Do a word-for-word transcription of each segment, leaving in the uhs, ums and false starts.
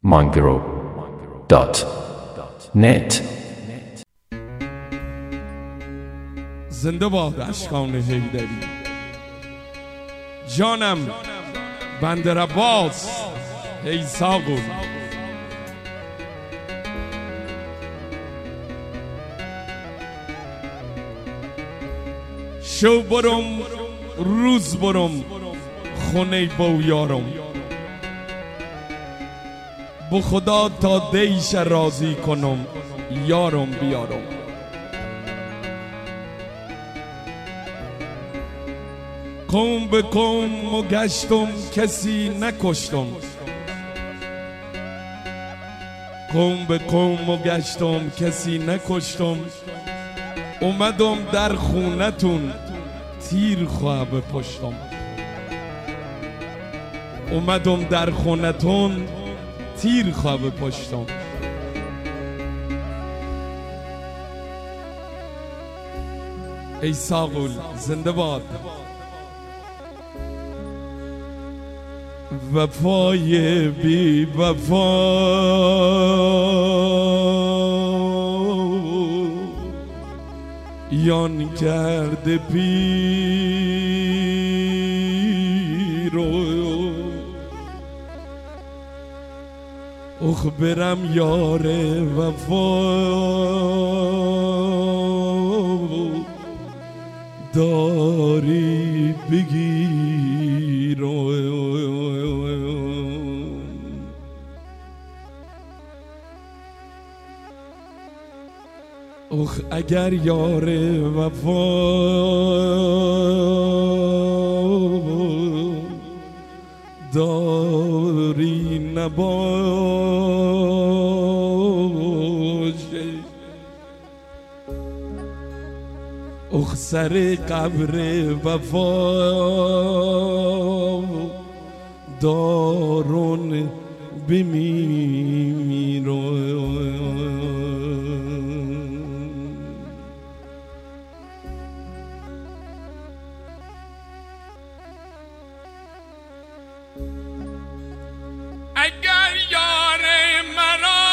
مانگرو دات نت. زنده باد اشکان حیدری. جانم بندر عباس ای ساقل، شو برم روز برم خونه با یارم، با خدا تا دیش راضی کنم یارم بیارم. قوم به قوم و گشتم کسی نکشتم، قوم به قوم و گشتم کسی نکشتم. اومدم در خونتون تیر خواه بپشتم، اومدم در خونتون تیر خواه بپشتم. ای ساقل زنده باد. وفای بی وفا یان کرده پیرو، اخ برم یار وفا داری بگیر. اخ اگر یار وفا داری نباشه، اخ سر قبر وفا دارون بمیرو. اگر یار مرا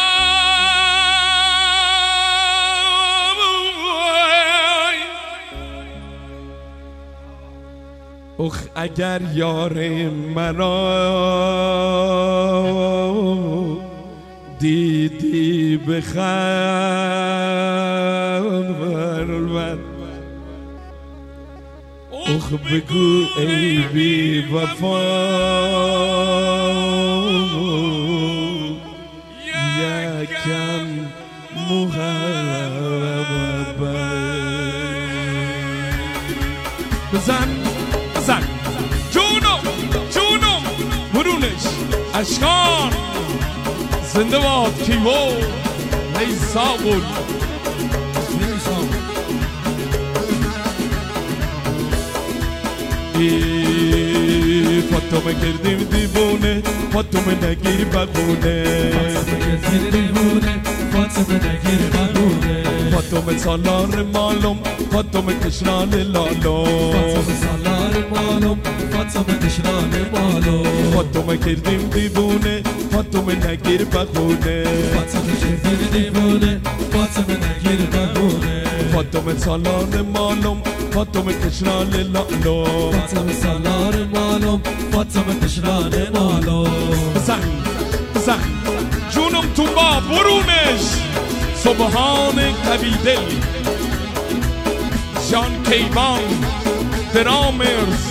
اخ اگر یار مرا دیدی بخبر من، اخ بگو ای بی وفا یکم محبت بزن بزن جونم جونم برونش اشکان زنده باد کیوو ای ساقل. فاطمه کردیم دیوونه، فاطمه نگیر بگونه، فاطمه دیوونه، فاطمه نگیر بگونه. فاطمه سالار مالم، فاطمه کشنان لالو، فاطمه سالار مالم، فاطمه کشنان مالو. فاطمه کردیم دیوونه، فاطمه نگیر بگونه، فاطمه کردیم دیوونه، فاطمه نگیر بگونه. فاطمه سالار مالم، فاطمه کشنان لالو، فاطمه سالار مالم، فاطمه کشنان مالو. بزن بزن جونم تنبا برونش سبحان قوی دل جان کیوان درامرز.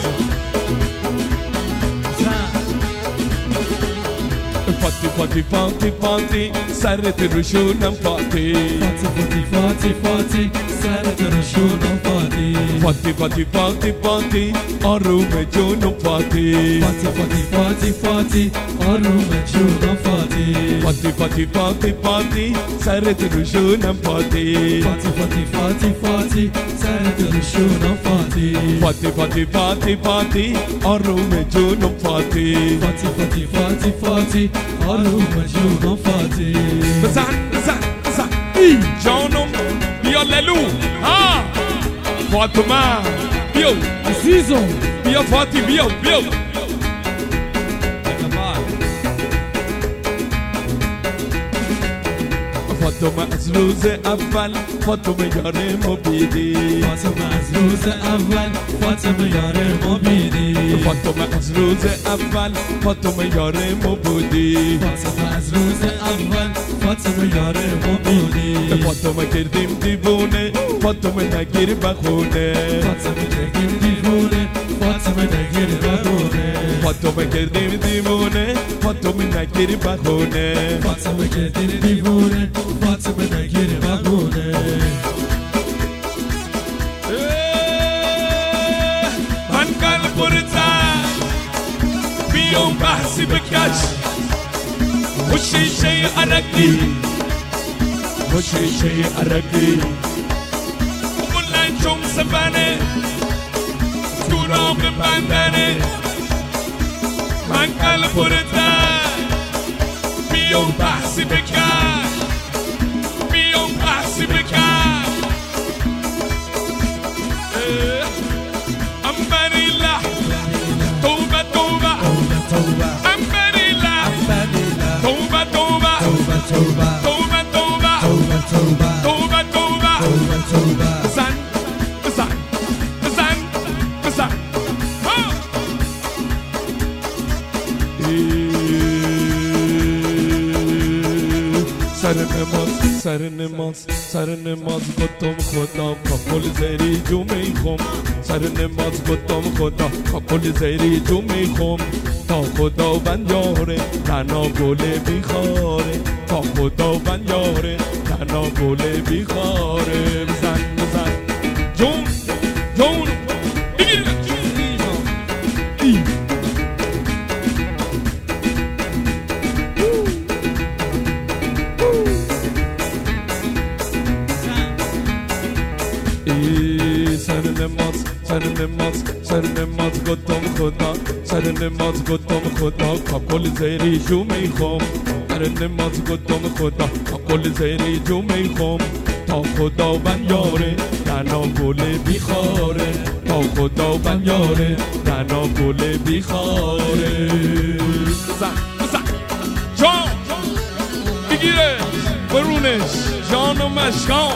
فاتی فاتی فاتی فاتی سرت روشونم فاتی، فاتی فاتی فاتی سرت روشونم فاتی. فاتی فاتی فاتی فاتی آروم جونم فاتی، فاتی فاتی فاتی فاتی آروم جونم فاتی. فاتی فاتی فاتی فاتی سرت روشونم فاتی، فاتی فاتی فاتی فاتی سرت روشونم فاتی. فاتی فاتی فاتی فاتی آروم جونم فاتی، فاتی فاتی فاتی فاتی آروم جونم فاتی. بزن بزن بزن ای جانم بیا للو ها فاطمه بیا عزیزم بیا فاتی بیا بیا. فاطمه از روز اول فاطمه یار ما بیدی فاطمه از روز اول فاطمه یار ما بیدی فاطمه از روز اول فاطمه یار ما بودی فاطمه از روز اول فاطمه یار ما بودی فاطمه کردیم دیوونه فاطمه نگیر بخونه فاطمه کردیم دیوونه فاطمه نگیر بخونه فاطمه کردیم دیوونه فاطمه نگیر بخونه فاطمه کردیم دیوونه فاطمه نگیر بخونه من قلب برتن بیام بحثی بکش و شیشه عرقی و شیشه عرقی و بلنجم سفنه تو راق بندنه من قلب برتن بیام بحثی بکش بیام بحثی بکش امبریلا توبه توبه امبریلا توبه توبه توبه توبه توبه توبه توبه بزن بزن بزن بزن سر نماز سر نماز سر نماز گفتم خدا قبول زیری جو میخوام سر نماز گفتم خدا قبول زیری جو میخوام تا خدا بند یاره تنها گله بیخاره تا خدا بند یاره تنها گله بیخاره بزن بزن جون جون بگیر سر نماز سر نماز سر نماز گفتم خدا سر نماز گفتم خدا قبول زیری جو میخوام سر نماز گفتم خدا قبول زیری جو میخوام تا خدا بند یاره تنها گله بیخاره تا خدا بند یاره تنها گله بیخاره بزن بزن جان بگیره برونش جان و مشکان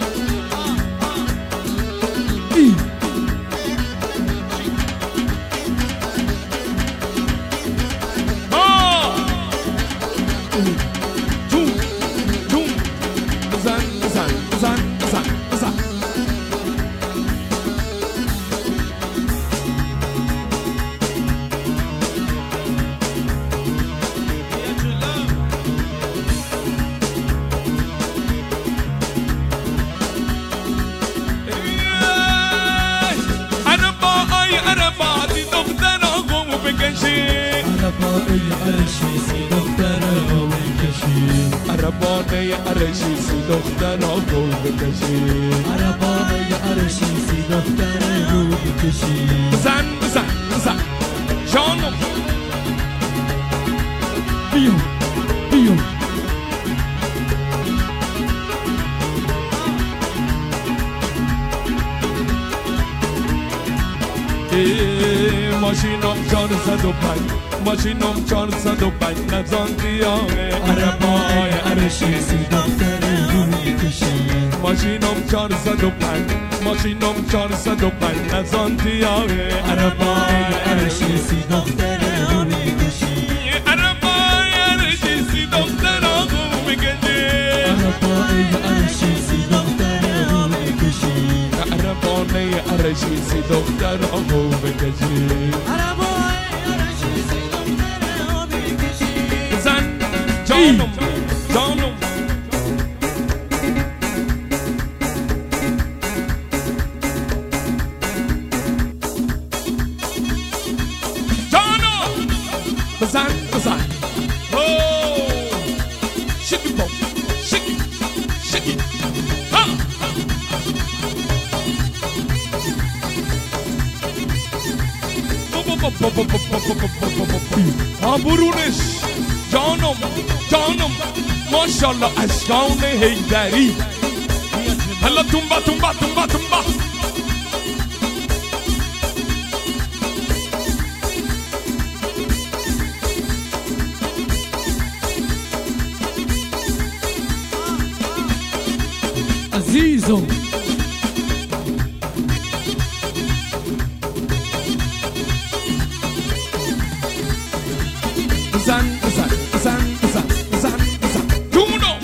عربانه عرشی سی دختر رو بکشی عربانه عرشی سی دختر رو بکشی بزن بزن بزن جانم بیو بیو ماشینم چهارصد و پنج ماشینم چهارصد و پنج نزان دیاره عربای عرشی سی دختر رو میکشی ماشینم چهارصد و پنج ماشینم چهارصد و پنج نزان دیاره عربای عرشی سی دختر رو میکشی عربای عرشی سی دختر رو میکشی عربای عرشی سی دختر رو میکشی عربانه عرشی سی دختر رو بکشی بزن جانم جانم جانم بزن بزن شکی بام شکی شکی ها ها برونش جانم جانم ماشالله اشکان حیدری هلا تنبا تنبا تنبا تنبا عزیزم بزن بزن بزن بزن بزن بزن جونو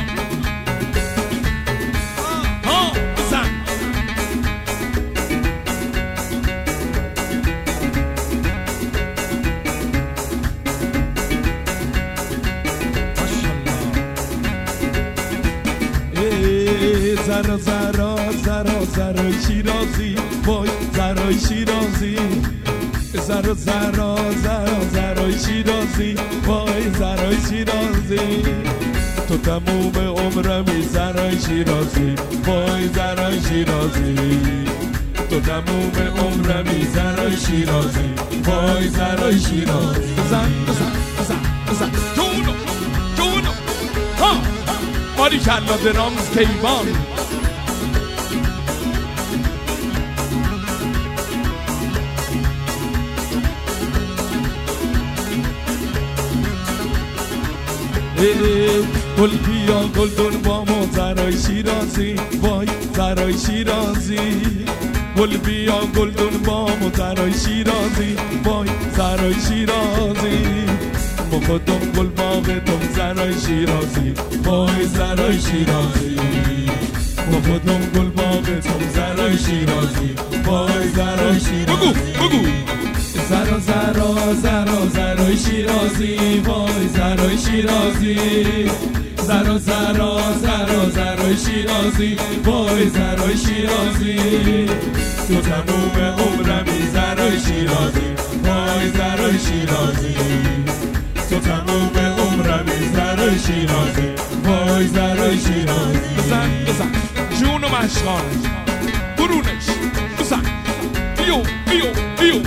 ها بزن زرا زرا زرا زرا شیرازی وای زرا شیرازی زرا زرا زرا زرا شیرازی وای زرا شیرازی تو تموم عمرمی زرا شیرازی وای زرا شیرازی تو تموم عمرمی زرا شیرازی وای زرا شیرازی بزن بزن بزن بزن جونو جونو ها ماری کلا درامز کیوان گل بیا گل دون با ما زرای شیرازی وای زرای شیرازی گل بیا گل دون با ما زرای شیرازی وای زرای شیرازی ما خودم گل باغتم زرای شیرازی وای زرای شیرازی ما خودم گل باغتم زرای شیرازی وای زرای شیرازی بگو بگو زرا زرا زرا زرای شیرازی وای زرای شیرازی زرا زرا زرا زرای شیرازی وای زرای شیرازی تو تموم عمرمی زرای شیرازی وای زرای شیرازی تو تموم عمرمی زرای شیرازی وای زرای شیرازی بزن بزن جون و مشغال برونش بزن بیو بیو بیو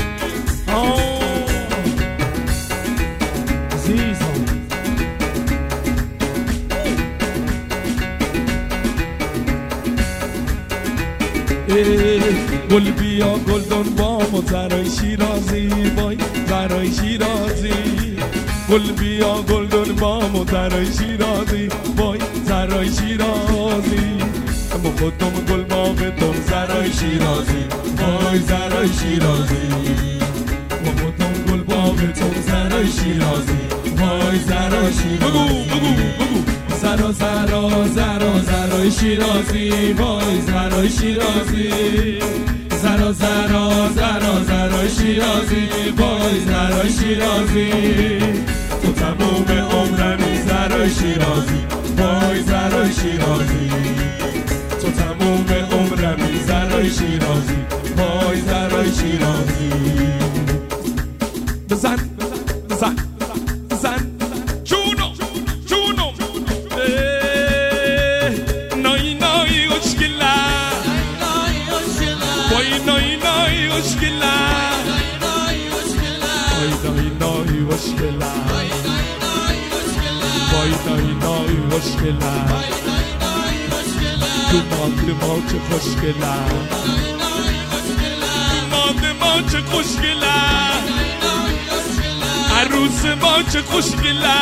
عزیزم گل بیا گل دون بام و زرای شیرازی وای زرای شیرازی گل بیا گل دون بام و زرای شیرازی وای زرای شیرازی ما خودم گل باغتم زرای شیرازی وای زرای شیرازی ما خودم گل باغتم زرای شیرازی وای زرای شیرازی بگو بگو بگو زرا زرا زرا زرای شیرازی وای زرای شیرازی زرا زرا زرا زرای شیرازی وای زرای شیرازی تو تموم عمرمی زرای شیرازی وای زرای شیرازی تو تموم عمرمی زرای شیرازی وای زرای شیرازی بزن بزن بزن جونو جونو نای نای اشکلا وای نای نای اشکلا وای نای نای اشکلا وای نای نای اشکلا دماغ ما چه خوشگلا دماغ ما چه خوشگلا عروس ما چه خوشگلا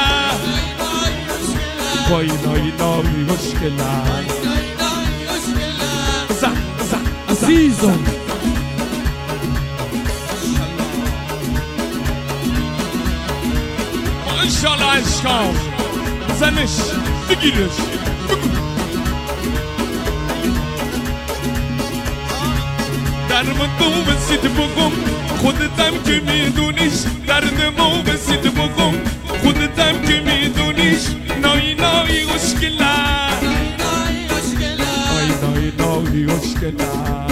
وای نای نای خوشگلا بزن بزن عزیزم ماشاءالله عشقام بزنش بگیرش درمون بسید بگم خودتم که میدونیش دردمو بسید بگم خودتم که میدونیش نای نای اشکلا نای نای نای اشکلا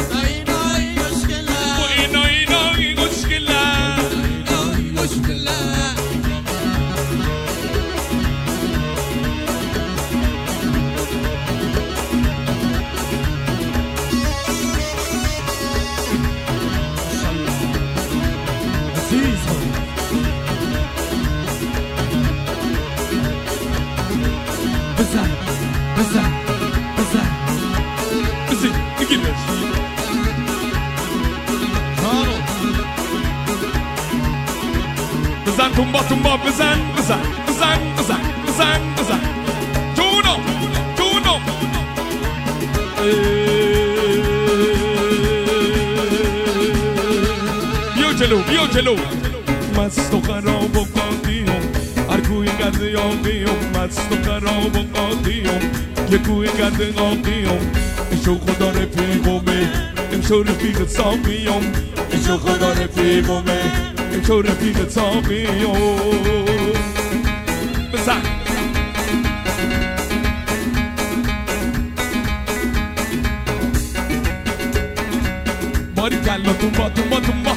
وای نای نای اشکلا بزن بزن بزن بزن بگیرش بزن تنبا تنبا بزن بزن بزن بزن بزن بزن جونو جونو جلو بیا جلو مست و خراب و قاطیم هر کوی گرد یاقیم مست و خراب و قاطیم یه کوی گرد قاطیم ایشو خدا رفیقمه ایشو رفیق ساقیم ایشو خدا رفیقمه ایشو رفیق ساقیم بزن باری کلا تنبا تنبا تنبا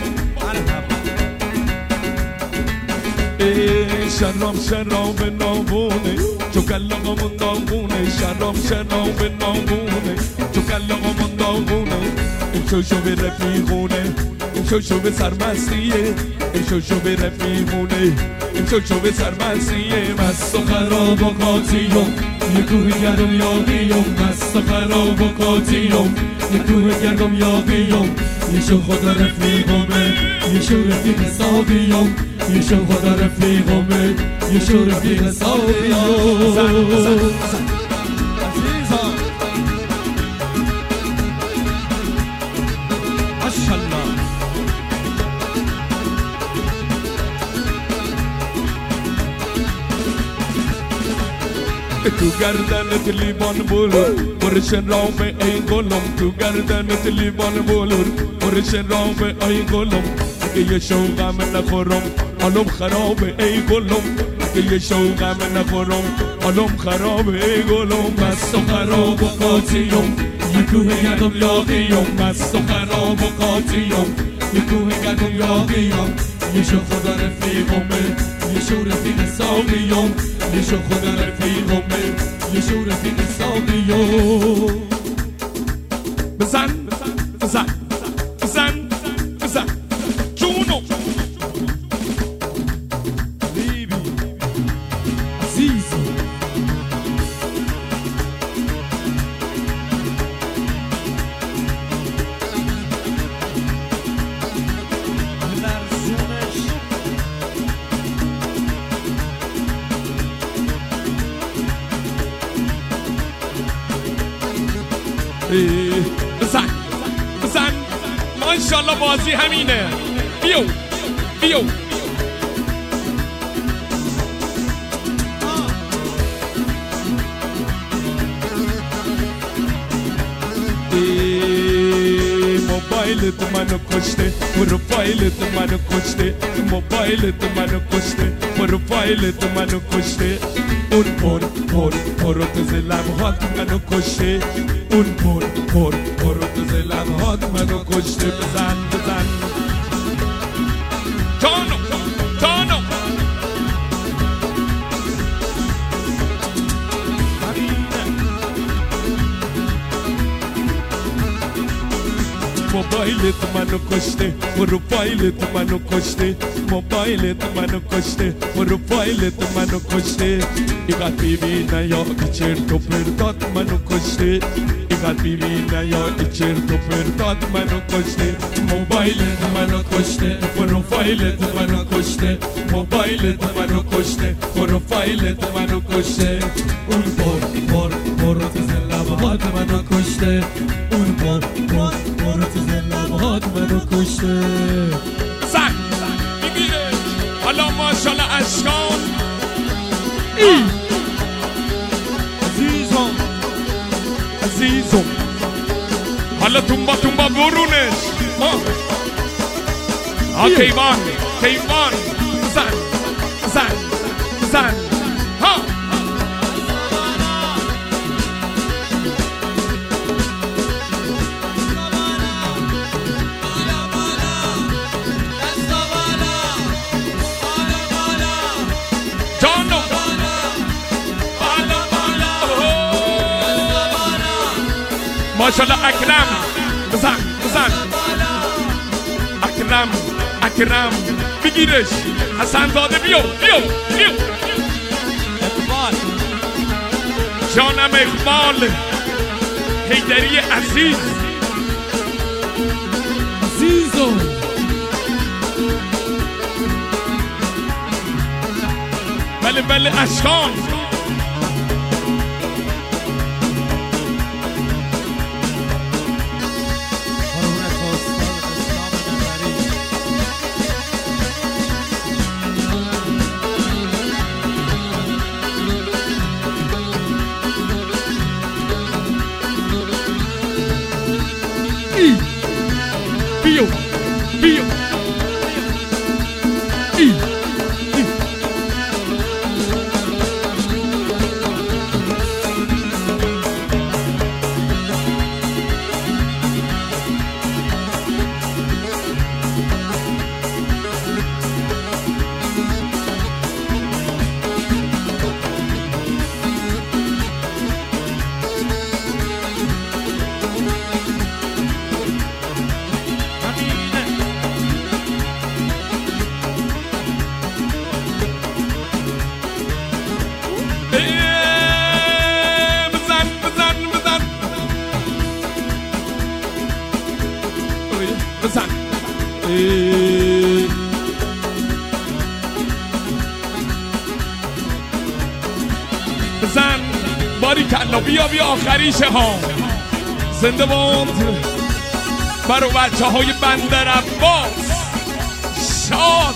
شراب شراب نامونه چو کلاغمون داغونه شراب شراب نامونه چو کلاغمون داغونه این شو به رفیقونه این شو به سرمستیه این شو به رفیقونه این شو به سرمستیه مست و خراب و قاطیم یه کوه گرم یاقیم مست و خراب و قاطیم یه کوه گرم یاقیم یه شو خدا رفیقمه یه شو رفیق ساقیم یه شو خدا رفیقمه یه شو رفیق ساقیم ماشاءالله تو گردنت لیوان بلور برش رام ای گلم تو گردنت لیوان بلور برش رام ای گلم اگه یه شوقم نخورم حالم خرابه ای گلم اگه یه شوقم نخورم حالم خرابه ای گلم مست و خراب و قاطیم یه کوه گردم یاقیم مست و خراب و قاطیم یه کوه گردم یاقیم یه شو خدا رفیقمه یه شو رفیق ساقیم یه شو خدا رفیقمه یه شو رفیق ساقیم بزن بزن بزن بزن جونو حبیبی عزیزی بزن بزن ماشاءالله بازی همینه بیو بیو موبایلت منو کشته پروفایلت منو کشته موبایلت منو کشته پروفایلت منو کشته اون پر پر پروتز لبهات منو کشته اون پر پر پروتز لبهات منو کشته بزن بزن جانو جانو موبایلت منو کشته پروفایلت منو کشته موبایلت منو کشته پروفایلت منو کشته اینقدر ببینه یا ای چرت و پرتات منو کشته اینقدر ببینه یا ای چرت و پرتات منو کشته موبایلت منو کشته پروفایلت منو کشته موبایلت منو کشته پروفایلت منو کشته اون پر پر پروتز لبهات منو کشته اون پر پر پروتز لبهات منو کشته زن میگیره حالا ماشاءالله اشکان عزیزم عزیزم حالا تنبا تنبا برونش ها کیوان کیوان زن زن زن ها ماشاءالله اکرم بزن بزن اکرم اکرم بگیرش حسن زاده بیو بیو بیو اقبال جانم اقبال حیدری عزیز عزیزو بله بله اشکان بزن باری کلا بیا بیا آخریشه ها. زنده باد برو بچه های بندر عباس شاد.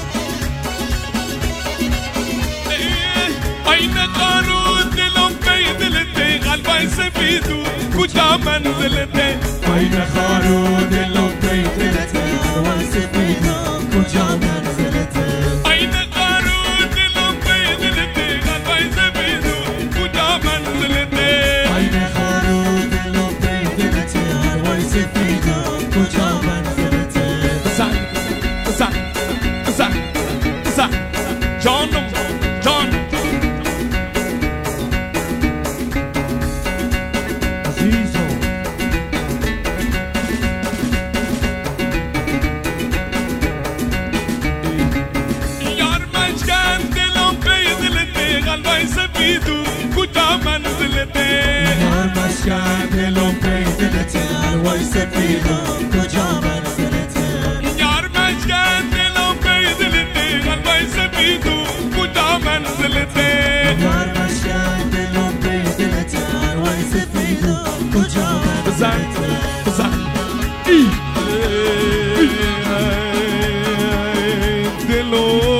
این قارو دلم پی دلته قلبای سفیدو کجا منزلته. این قارو دلم پی دلته قلبای سفیدو کجا منزلته. این قارو دلم پی دلته قلبای سفیدو کجا منزلته. این قارو دلم پی دلته قلبای سفیدو کجا منزلته. بزن بزن بزن بزن جانم جانم. مشکن دلم پی دلته قلبای سفیدو کجا منزلته. یار مشکن دلم پی دلته قلبای سفیدو کجا منزلته. یار مشکن دلم پی دلته قلبای سفیدو کجا منزلته. بزن ای دلم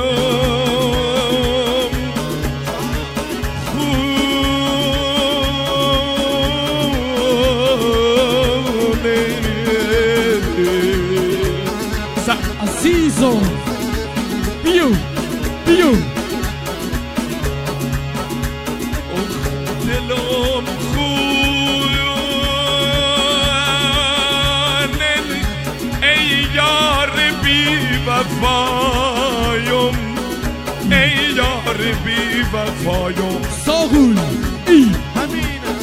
عزیزو بیو بیو. دلم خونن ای یار بی وفایم ای یار بی وفایم. ساغون ای همینه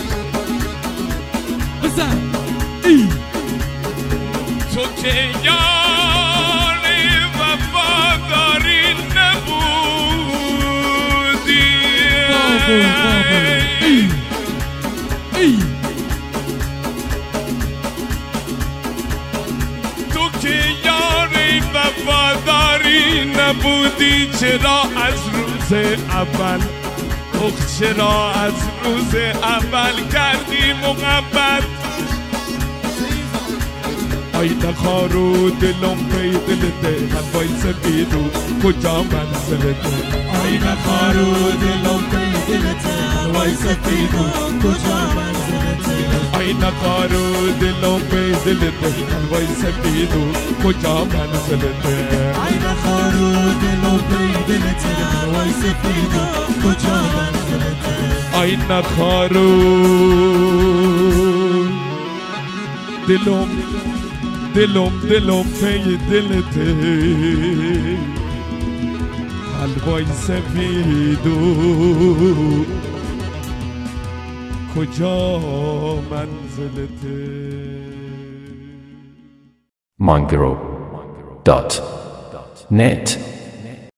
بزن ای. تو که یار وفاداری نبودی. بابا بابا ای ای. تو که یار وفاداری نبودی چرا از روز اول اخ چرا از روز اول کردی محبت. ای نخارو دلم پی دلته قلبای سفیدو کجا منزلته. ای نخارو دلم پی دلته قلبای سفیدو کجا منزلته. ای نخارو دلم پی دلته قلبای سفیدو کجا منزلته. ای نخارو دلم پی دلته قلبای سفیدو کجا منزلته. ای نخارو دلم دلم دلم پی دلته قلبای سفیدو کجا منزلته. Mongro dot net